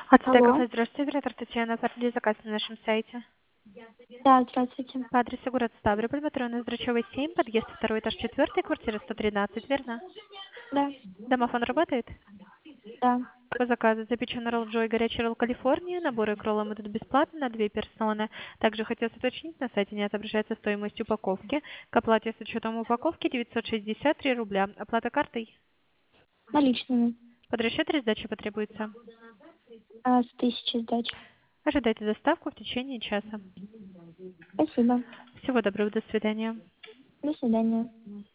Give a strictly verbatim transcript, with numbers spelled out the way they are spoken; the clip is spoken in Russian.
Ацтек Алло. кафе, здравствуйте, оператор Татьяна, продлили заказ на нашем сайте. Да, здравствуйте. По адресу город Ставрополь, Патронная Здрачева, семь, подъезд второй этаж четвертый, квартира сто тринадцать, верно? Да, Домофон работает? да. По заказу запеченный ролл Джой, горячий ролл Калифорния, наборы к роллам идут бесплатно на две персоны. Также хотелось уточнить, на сайте не отображается стоимость упаковки. К оплате с учетом упаковки девятьсот шестьдесят три рубля. Оплата картой? Наличными. Под расчет или сдача потребуется? А, с тысячи сдач. Ожидайте доставку в течение часа. Спасибо. Всего доброго, до свидания. До свидания.